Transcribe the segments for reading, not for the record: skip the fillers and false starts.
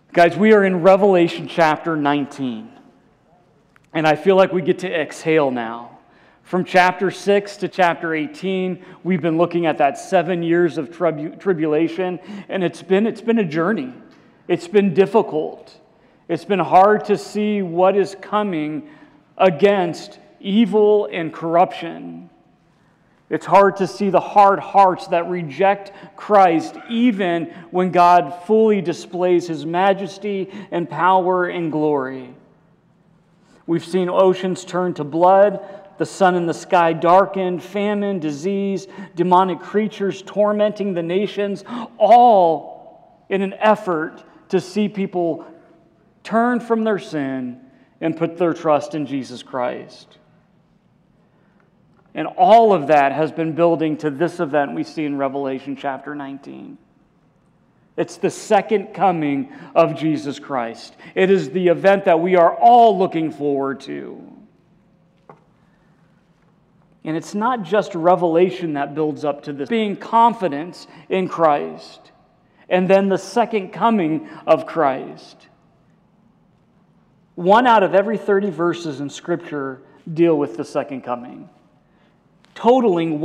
Guys, we are in Revelation chapter 19. And I feel like we get to exhale now. From chapter 6 to chapter 18, we've been looking at that 7 years of tribulation, and it's been a journey. It's been difficult. It's been hard to see what is coming against evil and corruption. It's hard to see the hard hearts that reject Christ even when God fully displays His majesty and power and glory. We've seen oceans turn to blood, the sun in the sky darkened, famine, disease, demonic creatures tormenting the nations, all in an effort to see people turn from their sin and put their trust in Jesus Christ. And all of that has been building to this event we see in Revelation chapter 19. It's the second coming of Jesus Christ. It is the event that we are all looking forward to. And it's not just revelation that builds up to this, being confidence in Christ, and then the second coming of Christ. 1 out of every 30 verses in Scripture deal with the second coming, totaling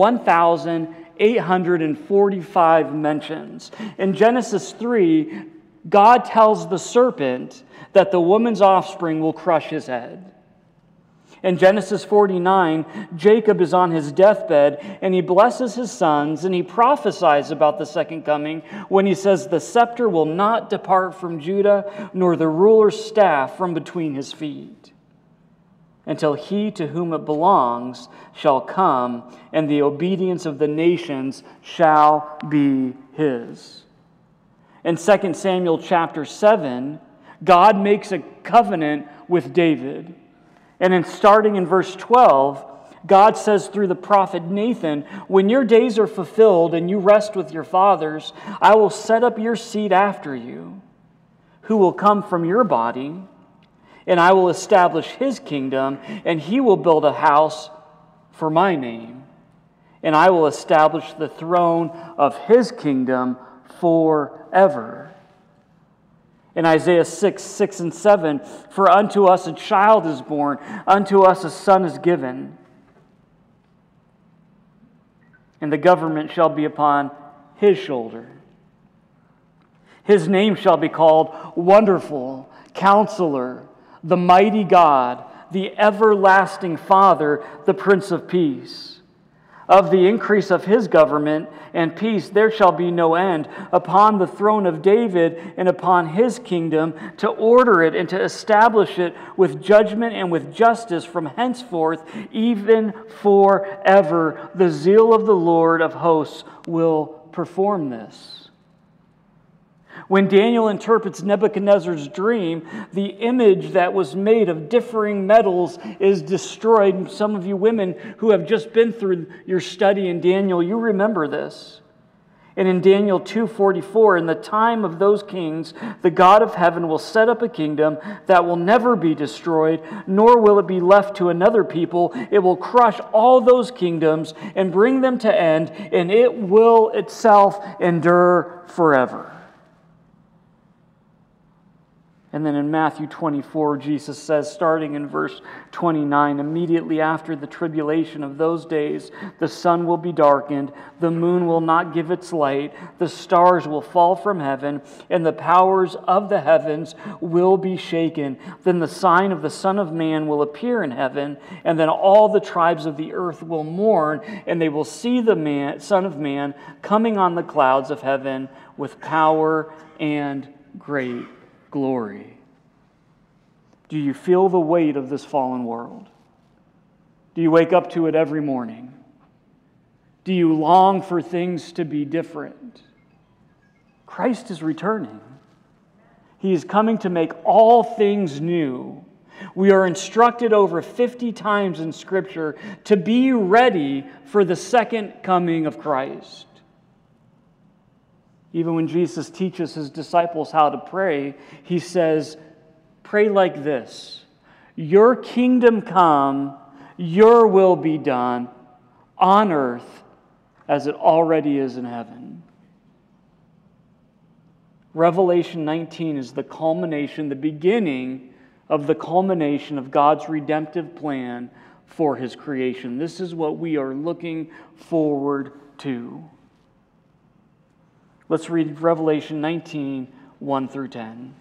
1,845 mentions. In Genesis 3, God tells the serpent that the woman's offspring will crush his head. In Genesis 49, Jacob is on his deathbed and he blesses his sons and he prophesies about the second coming when he says, "The scepter will not depart from Judah, nor the ruler's staff from between his feet, until he to whom it belongs shall come, and the obedience of the nations shall be his." In 2 Samuel chapter 7, God makes a covenant with David. And starting in verse 12, God says through the prophet Nathan, "When your days are fulfilled and you rest with your fathers, I will set up your seed after you, who will come from your body, and I will establish his kingdom, and he will build a house for my name, and I will establish the throne of his kingdom forever." In Isaiah 6 and 7, "For unto us a child is born, unto us a son is given, and the government shall be upon his shoulder. His name shall be called Wonderful, Counselor, the Mighty God, the Everlasting Father, the Prince of Peace. Of the increase of his government and peace there shall be no end, upon the throne of David and upon his kingdom, to order it and to establish it with judgment and with justice from henceforth, even forever. The zeal of the Lord of hosts will perform this." When Daniel interprets Nebuchadnezzar's dream, the image that was made of differing metals is destroyed. Some of you women who have just been through your study in Daniel, you remember this. And in Daniel 2:44, "In the time of those kings, the God of heaven will set up a kingdom that will never be destroyed, nor will it be left to another people. It will crush all those kingdoms and bring them to end, and it will itself endure forever." And then in Matthew 24, Jesus says, starting in verse 29, "Immediately after the tribulation of those days, the sun will be darkened, the moon will not give its light, the stars will fall from heaven, and the powers of the heavens will be shaken. Then the sign of the Son of Man will appear in heaven, and then all the tribes of the earth will mourn, and they will see the Son of Man coming on the clouds of heaven with power and great glory." Do you feel the weight of this fallen world? Do you wake up to it every morning? Do you long for things to be different? Christ is returning. He is coming to make all things new. We are instructed over 50 times in Scripture to be ready for the second coming of Christ. Even when Jesus teaches his disciples how to pray, he says, "Pray like this: Your kingdom come, your will be done on earth as it already is in heaven." Revelation 19 is the culmination, the beginning of the culmination of God's redemptive plan for His creation. This is what we are looking forward to. Let's read Revelation 19, 1 through 10.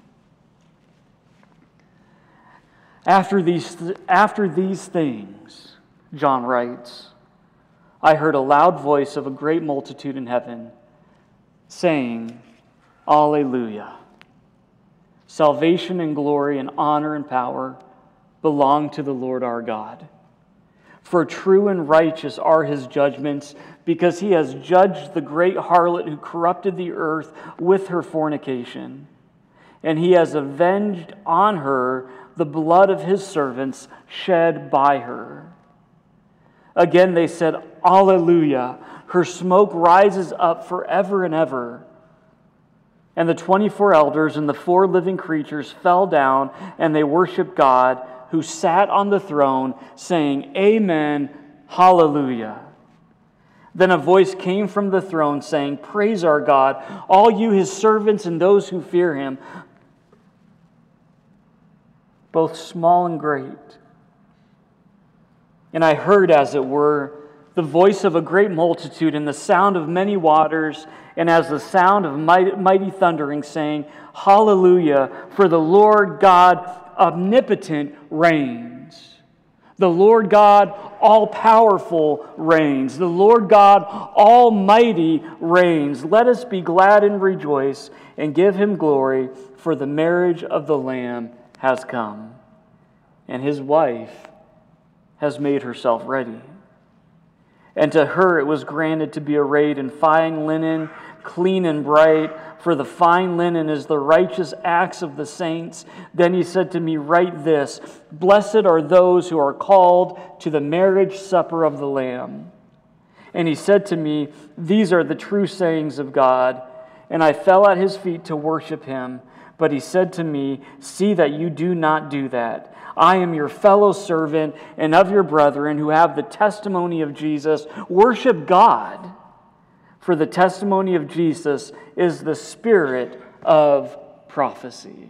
After these things, John writes, I heard a loud voice of a great multitude in heaven, saying, Alleluia! Salvation and glory and honor and power belong to the Lord our God. For true and righteous are His judgments, because He has judged the great harlot who corrupted the earth with her fornication. And He has avenged on her the blood of His servants shed by her. Again they said, Alleluia! Her smoke rises up forever and ever. And the 24 elders and the 4 living creatures fell down, and they worshiped God, who sat on the throne, saying, Amen, Hallelujah. Then a voice came from the throne, saying, Praise our God, all you His servants and those who fear Him, both small and great. And I heard, as it were, the voice of a great multitude and the sound of many waters, and as the sound of mighty thundering, saying, Hallelujah, for the Lord God omnipotent reigns. The Lord God all-powerful reigns. The Lord God almighty reigns. Let us be glad and rejoice and give Him glory, for the marriage of the Lamb has come, and His wife has made herself ready. And to her it was granted to be arrayed in fine linen, clean and bright, for the fine linen is the righteous acts of the saints. Then He said to me, Write this, Blessed are those who are called to the marriage supper of the Lamb. And He said to me, These are the true sayings of God. And I fell at His feet to worship Him. But He said to me, See that you do not do that. I am your fellow servant and of your brethren who have the testimony of Jesus. Worship God, for the testimony of Jesus is the spirit of prophecy.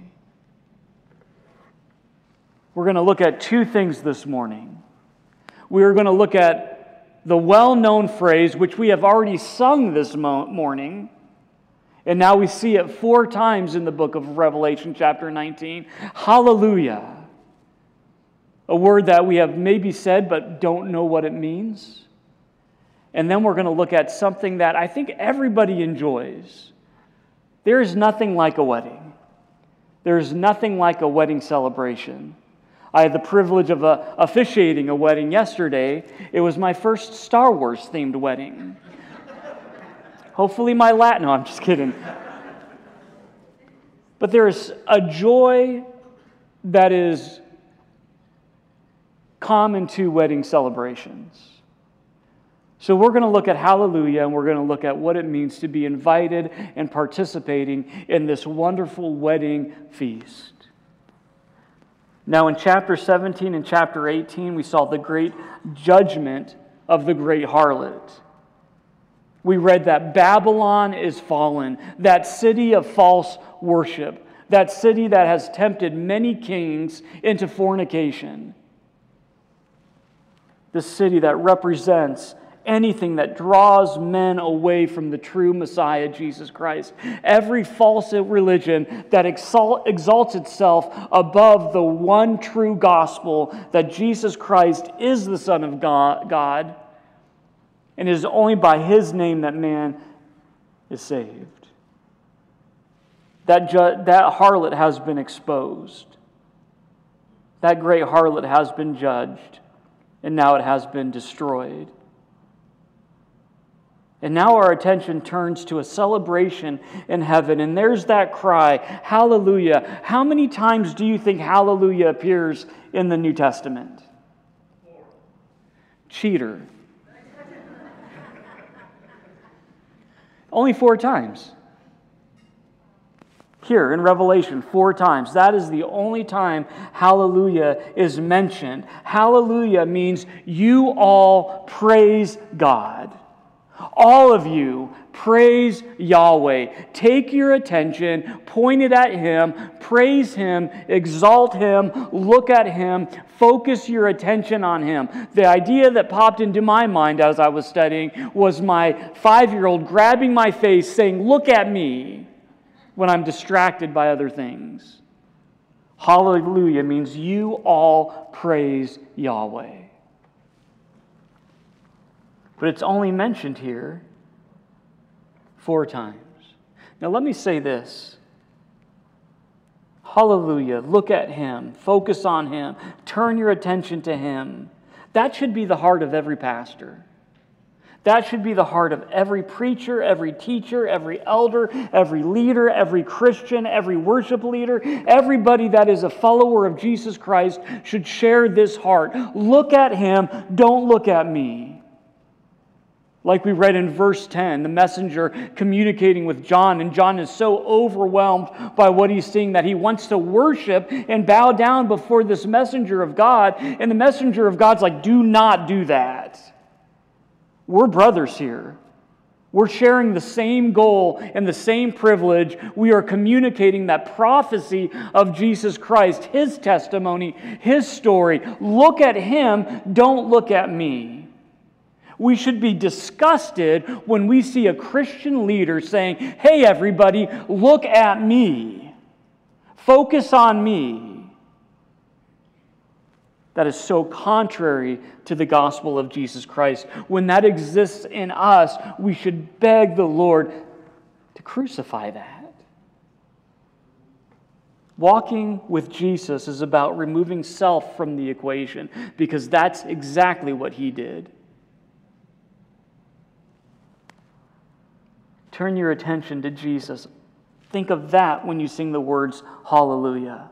We're going to look at 2 things this morning. We are going to look at the well-known phrase, which we have already sung this morning, and now we see it 4 times in the book of Revelation, chapter 19. Hallelujah. A word that we have maybe said but don't know what it means. And then we're going to look at something that I think everybody enjoys. There is nothing like a wedding. There is nothing like a wedding celebration. I had the privilege of officiating a wedding yesterday. It was my first Star Wars themed wedding. Hopefully my Latin. No, I'm just kidding. But there is a joy that is common to wedding celebrations. So we're going to look at hallelujah, and we're going to look at what it means to be invited and participating in this wonderful wedding feast. Now in chapter 17 and chapter 18, we saw the great judgment of the great harlot. We read that Babylon is fallen, that city of false worship, that city that has tempted many kings into fornication. The city that represents anything that draws men away from the true Messiah, Jesus Christ. Every false religion that exalts itself above the one true gospel that Jesus Christ is the Son of God, and it is only by His name that man is saved. That harlot has been exposed. That great harlot has been judged. And now it has been destroyed. And now our attention turns to a celebration in heaven. And there's that cry, hallelujah. How many times do you think hallelujah appears in the New Testament? 4. Cheater. Only 4 times. Here in Revelation, 4 times. That is the only time hallelujah is mentioned. Hallelujah means you all praise God. All of you Praise Yahweh. Take your attention, point it at Him, praise Him, exalt Him, look at Him, focus your attention on Him. The idea that popped into my mind as I was studying was my 5-year-old grabbing my face saying, "Look at me," when I'm distracted by other things. Hallelujah means you all praise Yahweh. But it's only mentioned here 4 times. Now let me say this. Hallelujah. Look at Him. Focus on Him. Turn your attention to Him. That should be the heart of every pastor. That should be the heart of every preacher, every teacher, every elder, every leader, every Christian, every worship leader. Everybody that is a follower of Jesus Christ should share this heart. Look at Him. Don't look at me. Like we read in verse 10, the messenger communicating with John, and John is so overwhelmed by what he's seeing that he wants to worship and bow down before this messenger of God. And the messenger of God's like, do not do that. We're brothers here. We're sharing the same goal and the same privilege. We are communicating that prophecy of Jesus Christ, His testimony, His story. Look at Him, don't look at me. We should be disgusted when we see a Christian leader saying, "Hey everybody, look at me. Focus on me." That is so contrary to the gospel of Jesus Christ. When that exists in us, we should beg the Lord to crucify that. Walking with Jesus is about removing self from the equation, because that's exactly what He did. Turn your attention to Jesus. Think of that when you sing the words, hallelujah.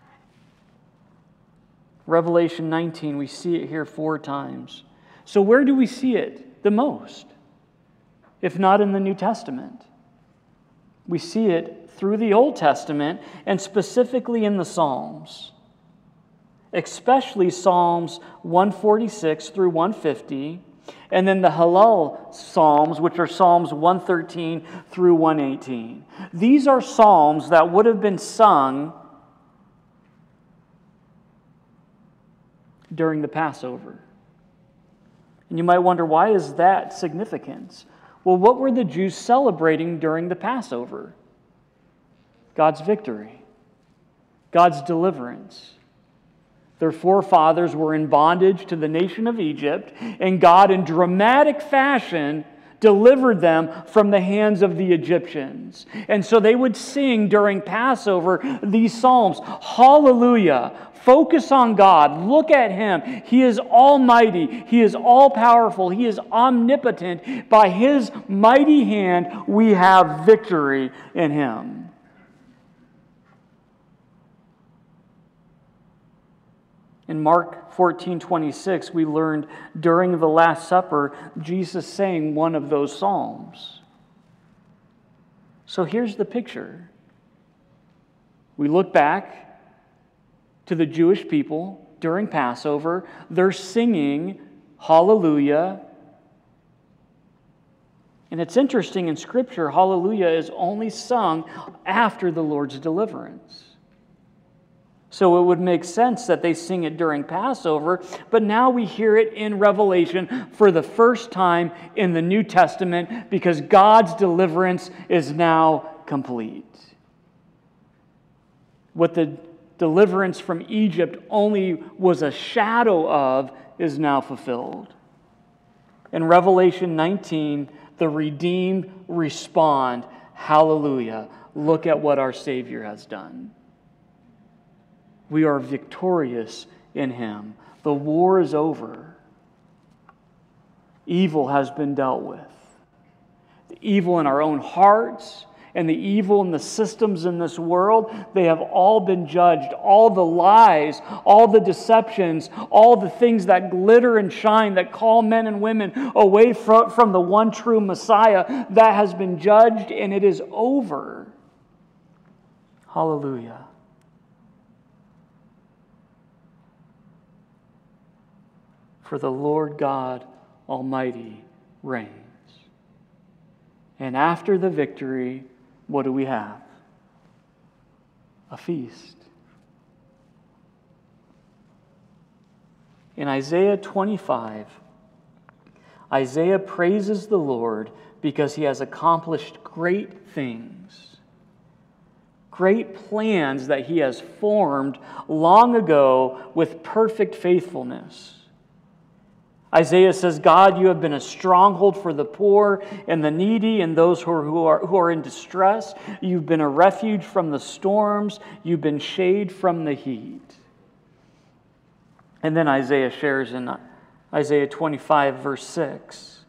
Revelation 19, we see it here 4 times. So where do we see it the most? If not in the New Testament. We see it through the Old Testament and specifically in the Psalms. Especially Psalms 146 through 150. And then the Hallel Psalms, which are Psalms 113 through 118. These are psalms that would have been sung during the Passover. And you might wonder, why is that significant? Well, what were the Jews celebrating during the Passover? God's victory, God's deliverance. Their forefathers were in bondage to the nation of Egypt, and God, in dramatic fashion, delivered them from the hands of the Egyptians. And so they would sing during Passover these psalms. Hallelujah. Focus on God. Look at Him. He is almighty. He is all-powerful. He is omnipotent. By His mighty hand, we have victory in Him. In Mark 14:26, we learned during the Last Supper, Jesus sang one of those psalms. So here's the picture. We look back to the Jewish people during Passover. They're singing hallelujah. And it's interesting in Scripture, hallelujah is only sung after the Lord's deliverance. So it would make sense that they sing it during Passover, but now we hear it in Revelation for the first time in the New Testament because God's deliverance is now complete. What the deliverance from Egypt only was a shadow of is now fulfilled. In Revelation 19, the redeemed respond, hallelujah, look at what our Savior has done. We are victorious in Him. The war is over. Evil has been dealt with. The evil in our own hearts and the evil in the systems in this world, they have all been judged. All the lies, all the deceptions, all the things that glitter and shine that call men and women away from the one true Messiah, that has been judged and it is over. Hallelujah. For the Lord God Almighty reigns. And after the victory, what do we have? A feast. In Isaiah 25, Isaiah praises the Lord because he has accomplished great things, great plans that he has formed long ago with perfect faithfulness. Isaiah says, God, you have been a stronghold for the poor and the needy and those who are in distress. You've been a refuge from the storms. You've been shade from the heat. And then Isaiah shares in Isaiah 25, verse 6.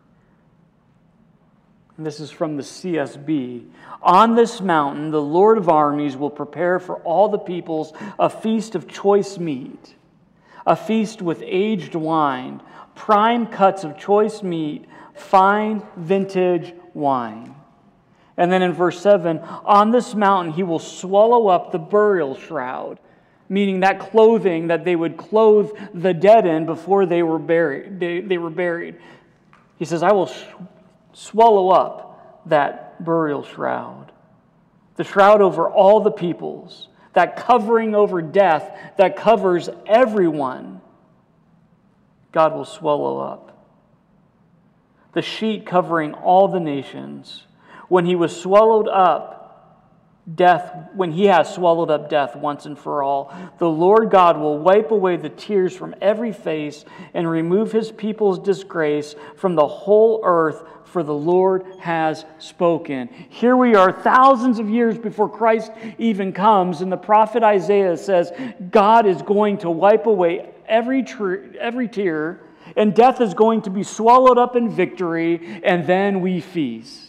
And this is from the CSB. On this mountain, the Lord of armies will prepare for all the peoples a feast of choice meat, a feast with aged wine, prime cuts of choice meat, fine vintage wine. And then in verse 7, on this mountain he will swallow up the burial shroud, meaning that clothing that they would clothe the dead in before they were buried. They were buried. He says, I will swallow up that burial shroud, the shroud over all the peoples, that covering over death that covers everyone. God will swallow up. The sheet covering all the nations. When he was swallowed up, when he has swallowed up death once and for all, the Lord God will wipe away the tears from every face and remove his people's disgrace from the whole earth, for the Lord has spoken. Here we are thousands of years before Christ even comes, and the prophet Isaiah says God is going to wipe away every tear, and death is going to be swallowed up in victory, and then we feast.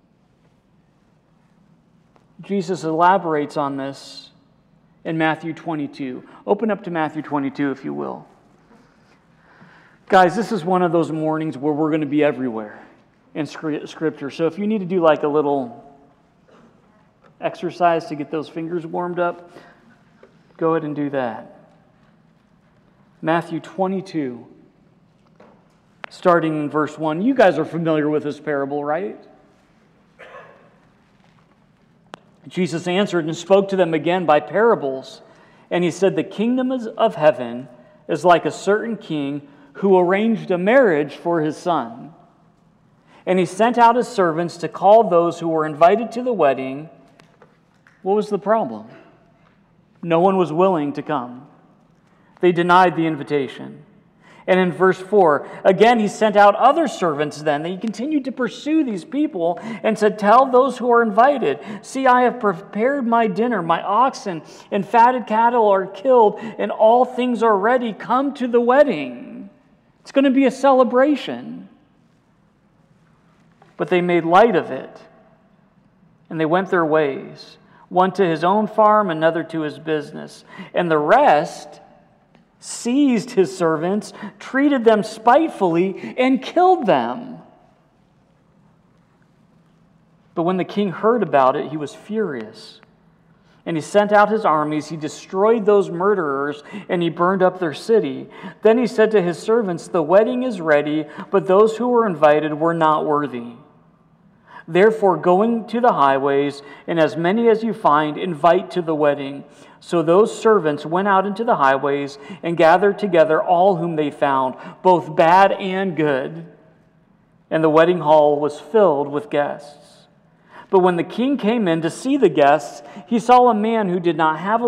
Jesus elaborates on this in Matthew 22. Open up to Matthew 22, if you will. Guys, this is one of those mornings where we're going to be everywhere in Scripture. So if you need to do like a little exercise to get those fingers warmed up, go ahead and do that. Matthew 22, starting in verse 1. You guys are familiar with this parable, right? Jesus answered and spoke to them again by parables. And he said, the kingdom of heaven is like a certain king who arranged a marriage for his son. And he sent out his servants to call those who were invited to the wedding. What was the problem? No one was willing to come. They denied the invitation. And in verse 4, again he sent out other servants then. He continued to pursue these people and said, tell those who are invited, see, I have prepared my dinner. My oxen and fatted cattle are killed, and all things are ready. Come to the wedding. It's going to be a celebration. But they made light of it, and they went their ways, one to his own farm, another to his business. And the rest seized his servants, treated them spitefully, and killed them. But when the king heard about it, he was furious. And he sent out his armies, he destroyed those murderers, and he burned up their city. Then he said to his servants, the wedding is ready, but those who were invited were not worthy. Therefore, going to the highways, and as many as you find, invite to the wedding. So those servants went out into the highways and gathered together all whom they found, both bad and good. And the wedding hall was filled with guests. But when the king came in to see the guests, he saw a man who did not have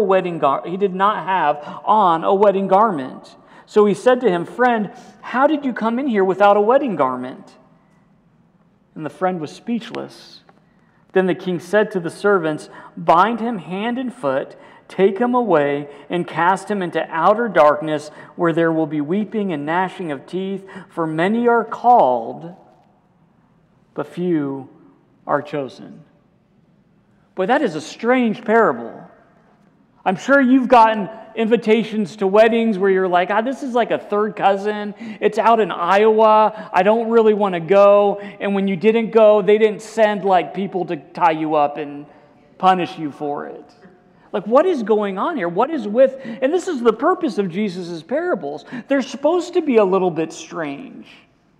on a wedding garment. So he said to him, friend, how did you come in here without a wedding garment? And the friend was speechless. Then the king said to the servants, bind him hand and foot, take him away, and cast him into outer darkness, where there will be weeping and gnashing of teeth, for many are called, but few are chosen. Boy, that is a strange parable. I'm sure you've gotten invitations to weddings where you're like, this is like a third cousin. It's out in Iowa. I don't really want to go. And when you didn't go, they didn't send like people to tie you up and punish you for it. Like, what is going on here? What is with, and this is the purpose of Jesus' parables. They're supposed to be a little bit strange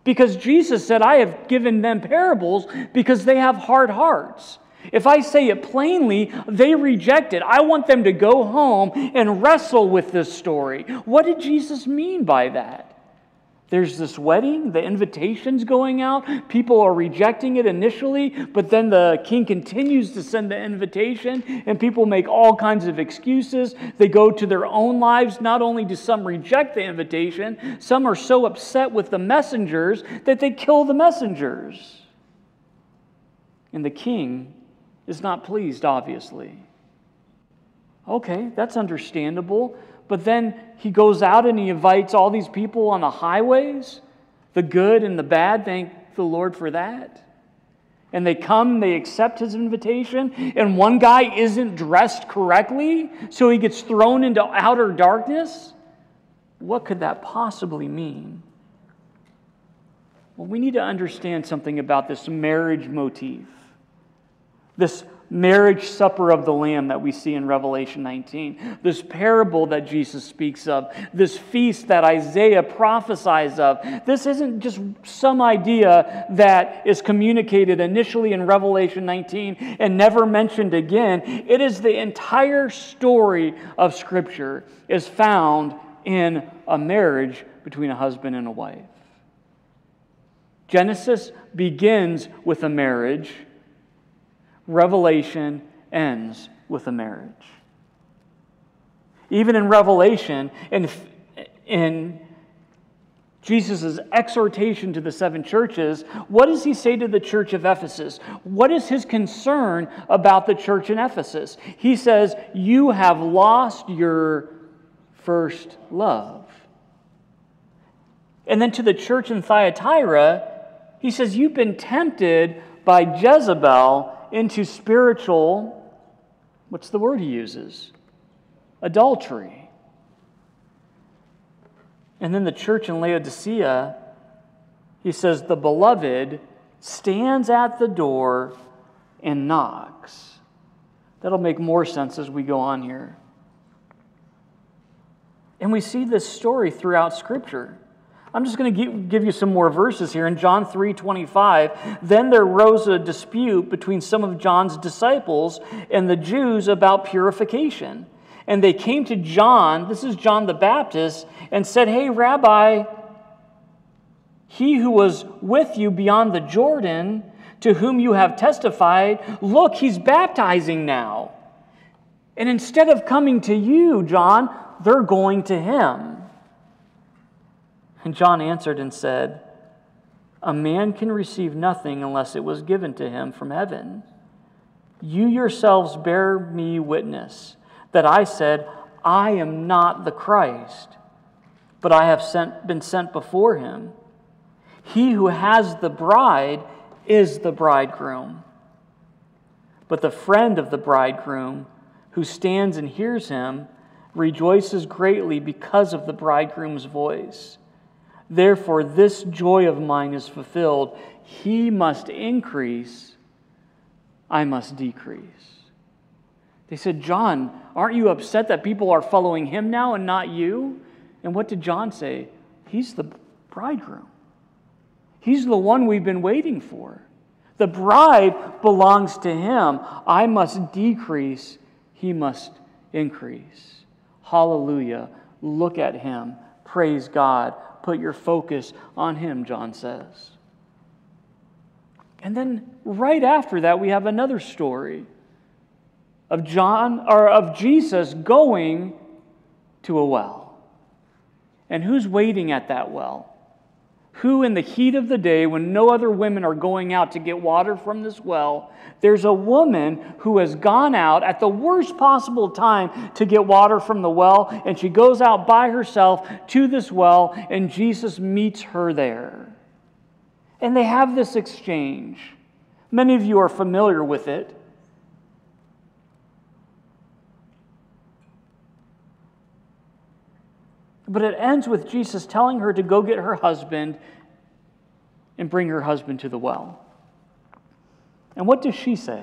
Because Jesus said, I have given them parables because they have hard hearts. If I say it plainly, they reject it. I want them to go home and wrestle with this story. What did Jesus mean by that? There's this wedding, the invitation's going out, people are rejecting it initially, but then the king continues to send the invitation, and people make all kinds of excuses. They go to their own lives. Not only do some reject the invitation, some are so upset with the messengers that they kill the messengers. And the king is not pleased, obviously. Okay, that's understandable. But then he goes out and he invites all these people on the highways, the good and the bad. Thank the Lord for that. And they come, they accept his invitation, and one guy isn't dressed correctly, so he gets thrown into outer darkness. What could that possibly mean? Well, we need to understand something about this marriage motif. This marriage supper of the Lamb that we see in Revelation 19. This parable that Jesus speaks of. This feast that Isaiah prophesies of. This isn't just some idea that is communicated initially in Revelation 19 and never mentioned again. It is the entire story of Scripture is found in a marriage between a husband and a wife. Genesis begins with a marriage. Revelation ends with a marriage. Even in Revelation, in Jesus' exhortation to the 7 churches, what does he say to the church of Ephesus? What is his concern about the church in Ephesus? He says, you have lost your first love. And then to the church in Thyatira, he says, you've been tempted by Jezebel into spiritual, what's the word he uses? Adultery. And then the church in Laodicea, he says, the beloved stands at the door and knocks. That'll make more sense as we go on here. And we see this story throughout Scripture. I'm just going to give you some more verses here. In John 3:25, then there arose a dispute between some of John's disciples and the Jews about purification. And they came to John, this is John the Baptist, and said, hey, Rabbi, he who was with you beyond the Jordan, to whom you have testified, look, he's baptizing now. And instead of coming to you, John, they're going to him. And John answered and said, a man can receive nothing unless it was given to him from heaven. You yourselves bear me witness that I said, I am not the Christ, but I have been sent before him. He who has the bride is the bridegroom. But the friend of the bridegroom who stands and hears him rejoices greatly because of the bridegroom's voice. Therefore, this joy of mine is fulfilled. He must increase, I must decrease. They said, John, aren't you upset that people are following him now and not you? And what did John say? He's the bridegroom. He's the one we've been waiting for. The bride belongs to him. I must decrease, he must increase. Hallelujah. Look at him. Praise God. Put your focus on him, John says. And then right after that, we have another story of Jesus going to a well. And who's waiting at that well? Who in the heat of the day, when no other women are going out to get water from this well, there's a woman who has gone out at the worst possible time to get water from the well, and she goes out by herself to this well, and Jesus meets her there. And they have this exchange. Many of you are familiar with it. But it ends with Jesus telling her to go get her husband and bring her husband to the well. And what does she say?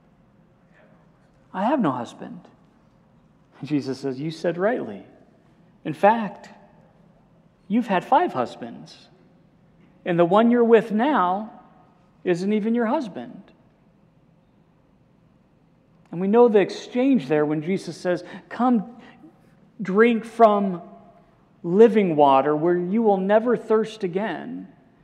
I have no husband. And Jesus says, you said rightly. In fact, you've had 5 husbands. And the one you're with now isn't even your husband. And we know the exchange there when Jesus says, come drink from living water where you will never thirst again.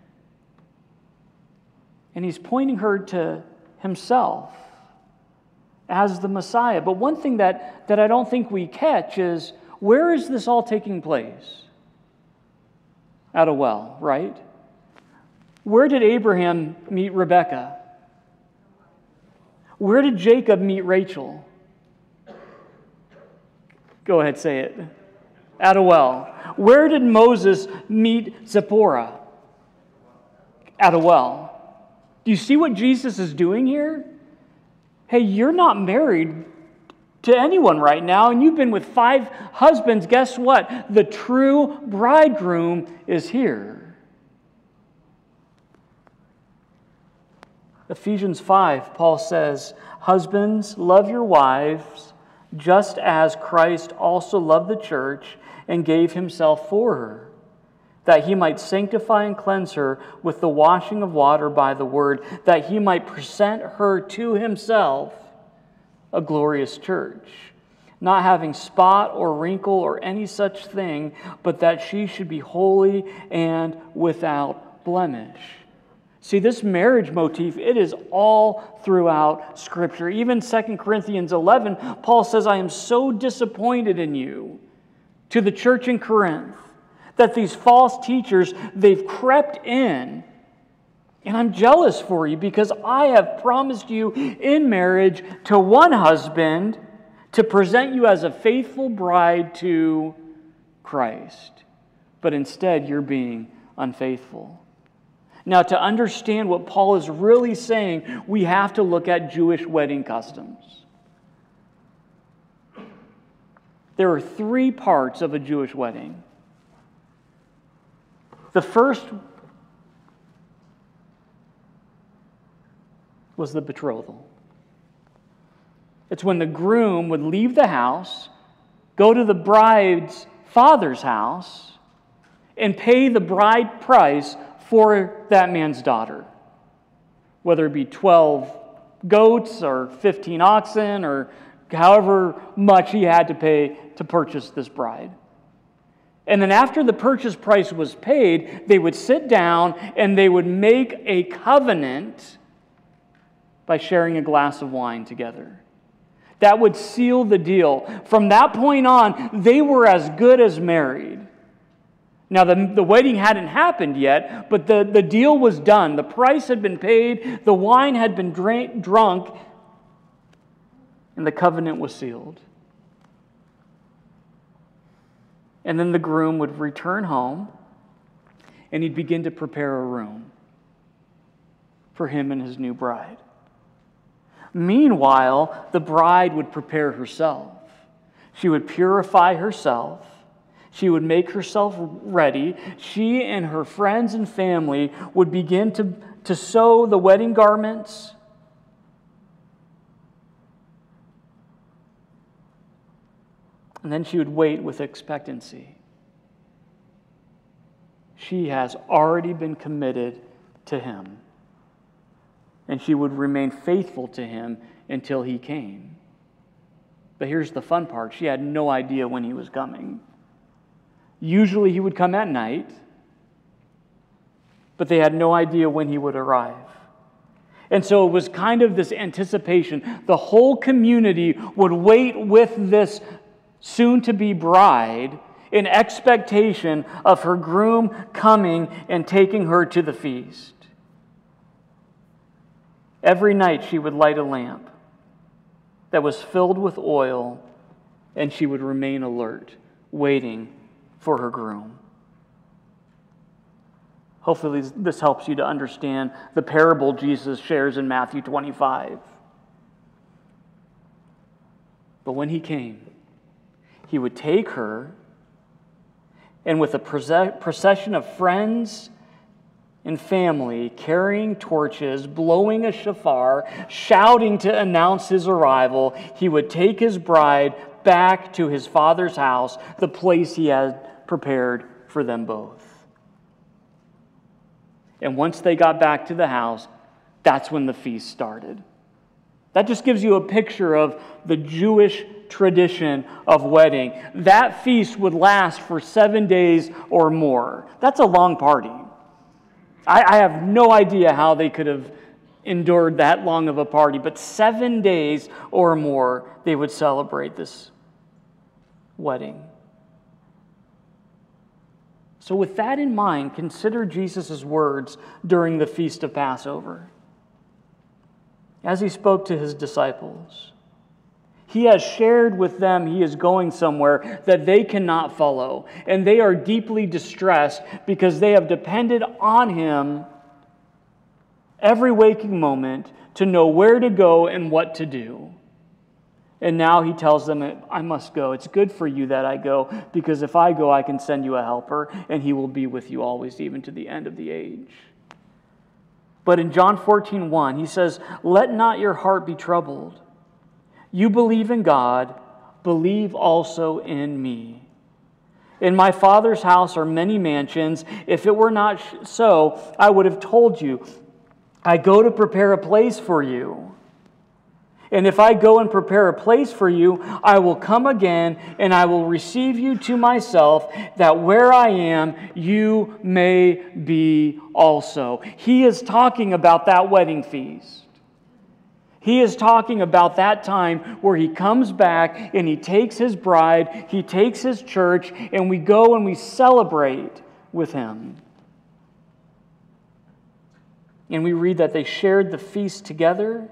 And he's pointing her to himself as the Messiah. But one thing that I don't think we catch is, where is this all taking place? At a well, right? Where did Abraham meet Rebekah? Where did Jacob meet Rachel? Go ahead, say it. At a well. Where did Moses meet Zipporah? At a well. Do you see what Jesus is doing here? Hey, you're not married to anyone right now, and you've been with 5 husbands. Guess what? The true bridegroom is here. Ephesians 5, Paul says, husbands, love your wives, just as Christ also loved the church and gave himself for her, that he might sanctify and cleanse her with the washing of water by the word, that he might present her to himself a glorious church, not having spot or wrinkle or any such thing, but that she should be holy and without blemish. See, this marriage motif, it is all throughout Scripture. Even 2 Corinthians 11, Paul says, I am so disappointed in you, to the church in Corinth, that these false teachers, they've crept in. And I'm jealous for you because I have promised you in marriage to one husband to present you as a faithful bride to Christ. But instead, you're being unfaithful. Now, to understand what Paul is really saying, we have to look at Jewish wedding customs. There are 3 parts of a Jewish wedding. The first was the betrothal. It's when the groom would leave the house, go to the bride's father's house, and pay the bride price for that man's daughter. Whether it be 12 goats or 15 oxen or however much he had to pay to purchase this bride. And then after the purchase price was paid, they would sit down and they would make a covenant by sharing a glass of wine together. That would seal the deal. From that point on, they were as good as married. Now, the wedding hadn't happened yet, but the deal was done. The price had been paid, the wine had been drunk, and the covenant was sealed. And then the groom would return home, and he'd begin to prepare a room for him and his new bride. Meanwhile, the bride would prepare herself. She would purify herself. She would make herself ready. She and her friends and family would begin to sew the wedding garments. And then she would wait with expectancy. She has already been committed to him. And she would remain faithful to him until he came. But here's the fun part. She had no idea when he was coming. Usually he would come at night, but they had no idea when he would arrive. And so it was kind of this anticipation. The whole community would wait with this soon-to-be bride in expectation of her groom coming and taking her to the feast. Every night she would light a lamp that was filled with oil, and she would remain alert, waiting for her groom. Hopefully this helps you to understand the parable Jesus shares in Matthew 25. But when he came, he would take her, and with a procession of friends and family, carrying torches, blowing a shofar, shouting to announce his arrival, he would take his bride back to his father's house, the place he had prepared for them both. And once they got back to the house, that's when the feast started. That just gives you a picture of the Jewish tradition of wedding. That feast would last for 7 days or more. That's a long party. I have no idea how they could have endured that long of a party, but 7 days or more they would celebrate this wedding. So with that in mind, consider Jesus' words during the Feast of Passover. As he spoke to his disciples, he has shared with them he is going somewhere that they cannot follow, and they are deeply distressed because they have depended on him every waking moment to know where to go and what to do. And now he tells them, I must go. It's good for you that I go, because if I go, I can send you a helper, and he will be with you always, even to the end of the age. But in John 14:1, he says, let not your heart be troubled. You believe in God, believe also in me. In my Father's house are many mansions. If it were not so, I would have told you. I go to prepare a place for you. And if I go and prepare a place for you, I will come again and I will receive you to myself, that where I am, you may be also. He is talking about that wedding feast. He is talking about that time where he comes back and he takes his bride, he takes his church, and we go and we celebrate with him. And we read that they shared the feast together.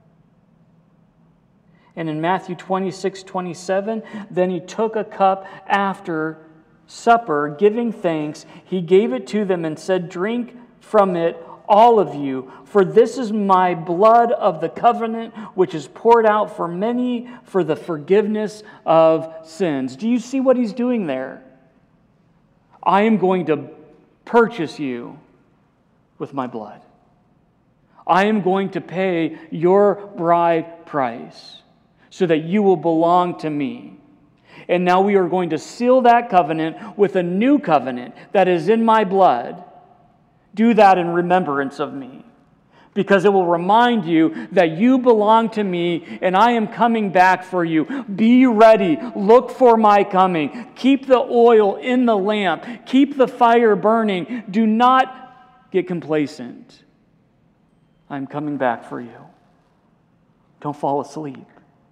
And in Matthew 26:27, then he took a cup after supper, giving thanks. He gave it to them and said, drink from it, all of you, for this is my blood of the covenant, which is poured out for many for the forgiveness of sins. Do you see what he's doing there? I am going to purchase you with my blood. I am going to pay your bride price so that you will belong to me. And now we are going to seal that covenant with a new covenant that is in my blood. Do that in remembrance of me, because it will remind you that you belong to me and I am coming back for you. Be ready. Look for my coming. Keep the oil in the lamp. Keep the fire burning. Do not get complacent. I'm coming back for you. Don't fall asleep.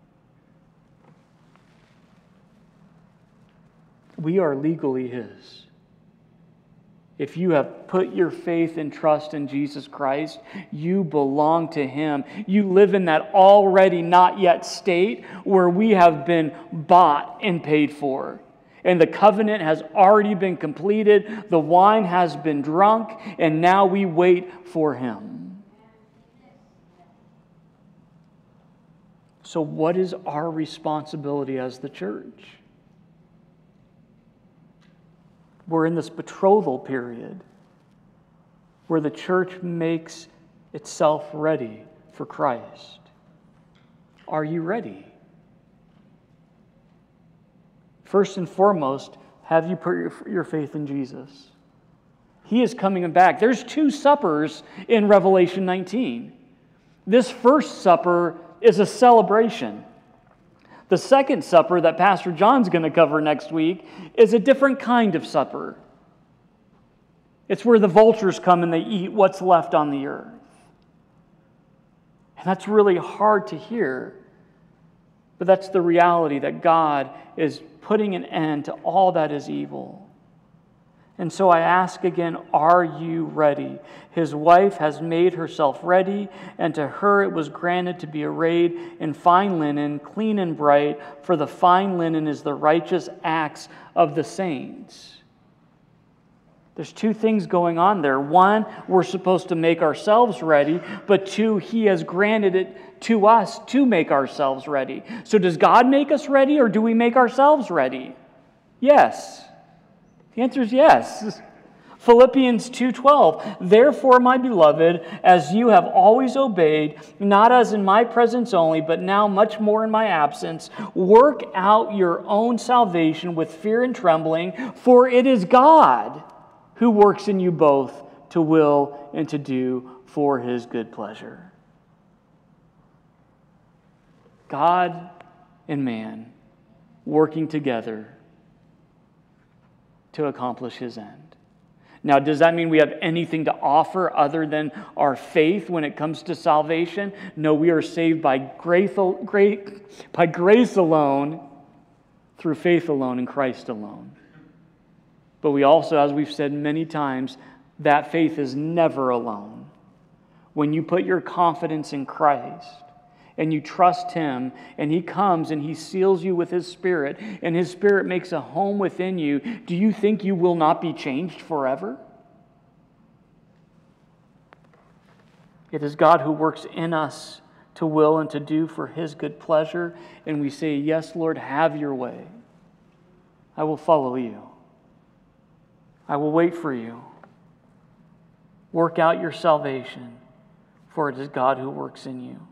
We are legally His. If you have put your faith and trust in Jesus Christ, you belong to Him. You live in that already not yet state where we have been bought and paid for. And the covenant has already been completed. The wine has been drunk, and now we wait for Him. So what is our responsibility as the church? We're in this betrothal period where the church makes itself ready for Christ. Are you ready? First and foremost, have you put your faith in Jesus? He is coming back. There's 2 suppers in Revelation 19. This first supper is a celebration. The second supper that Pastor John's going to cover next week is a different kind of supper. It's where the vultures come and they eat what's left on the earth. And that's really hard to hear. But that's the reality, that God is putting an end to all that is evil. And so I ask again, are you ready? His wife has made herself ready, and to her it was granted to be arrayed in fine linen, clean and bright, for the fine linen is the righteous acts of the saints. There's 2 things going on there. 1, we're supposed to make ourselves ready, but 2, He has granted it to us to make ourselves ready. So does God make us ready, or do we make ourselves ready? Yes. The answer is yes. Philippians 2:12, therefore, my beloved, as you have always obeyed, not as in my presence only, but now much more in my absence, work out your own salvation with fear and trembling, for it is God who works in you both to will and to do for His good pleasure. God and man working together to accomplish His end. Now, does that mean we have anything to offer other than our faith when it comes to salvation? No, we are saved by grace alone, through faith alone, in Christ alone. But we also, as we've said many times, that faith is never alone. When you put your confidence in Christ and you trust Him, and He comes and He seals you with His Spirit, and His Spirit makes a home within you, do you think you will not be changed forever? It is God who works in us to will and to do for His good pleasure, and we say, yes, Lord, have your way. I will follow you. I will wait for you. Work out your salvation, for it is God who works in you.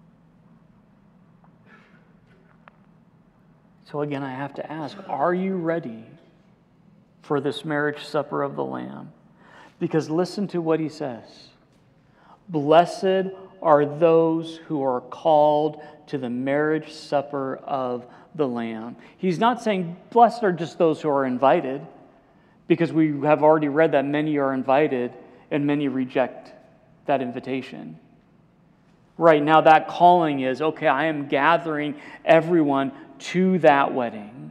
So again, I have to ask, are you ready for this marriage supper of the Lamb? Because listen to what He says. Blessed are those who are called to the marriage supper of the Lamb. He's not saying blessed are just those who are invited, because we have already read that many are invited and many reject that invitation. Right now, that calling is, okay, I am gathering everyone to that wedding.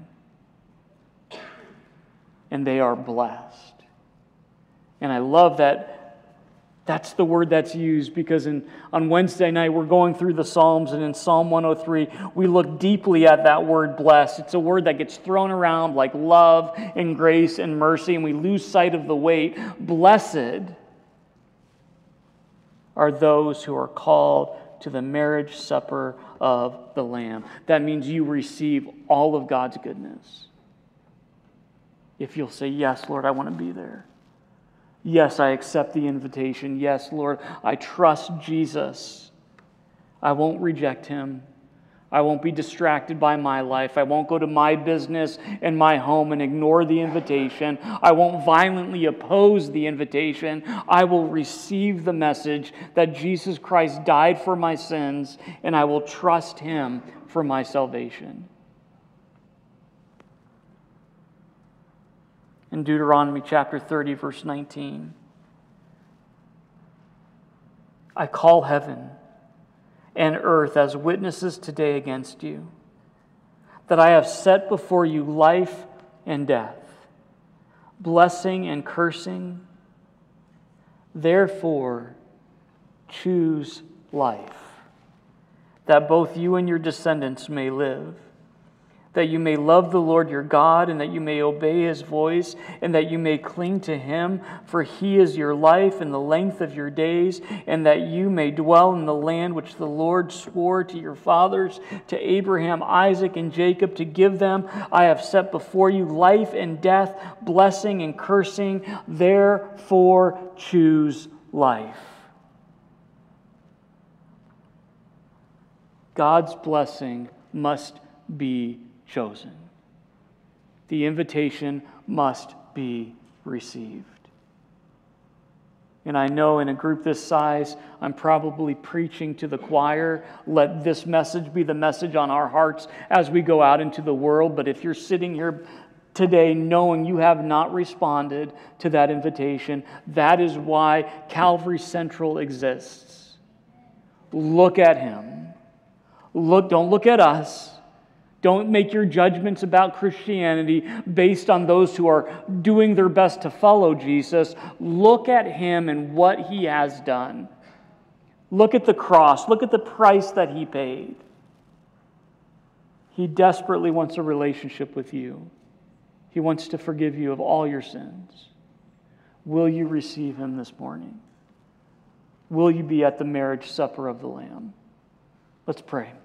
And they are blessed. And I love that that's the word that's used, because on Wednesday night we're going through the Psalms, and in Psalm 103 we look deeply at that word blessed. It's a word that gets thrown around like love and grace and mercy, and we lose sight of the weight. Blessed are those who are called to the marriage supper of the Lamb. That means you receive all of God's goodness. If you'll say, yes, Lord, I want to be there. Yes, I accept the invitation. Yes, Lord, I trust Jesus. I won't reject Him. I won't be distracted by my life. I won't go to my business and my home and ignore the invitation. I won't violently oppose the invitation. I will receive the message that Jesus Christ died for my sins, and I will trust Him for my salvation. In Deuteronomy chapter 30, verse 19, I call heaven and earth as witnesses today against you, that I have set before you life and death, blessing and cursing. Therefore, choose life, that both you and your descendants may live, that you may love the Lord your God, and that you may obey His voice, and that you may cling to Him, for He is your life and the length of your days, and that you may dwell in the land which the Lord swore to your fathers, to Abraham, Isaac, and Jacob, to give them. I have set before you life and death, blessing and cursing. Therefore, choose life. God's blessing must be chosen. The invitation must be received. And I know in a group this size, I'm probably preaching to the choir. Let this message be the message on our hearts as we go out into the world. But if you're sitting here today knowing you have not responded to that invitation, that is why Calvary Central exists. Look at Him. Don't look at us. Don't make your judgments about Christianity based on those who are doing their best to follow Jesus. Look at Him and what He has done. Look at the cross. Look at the price that He paid. He desperately wants a relationship with you. He wants to forgive you of all your sins. Will you receive Him this morning? Will you be at the marriage supper of the Lamb? Let's pray.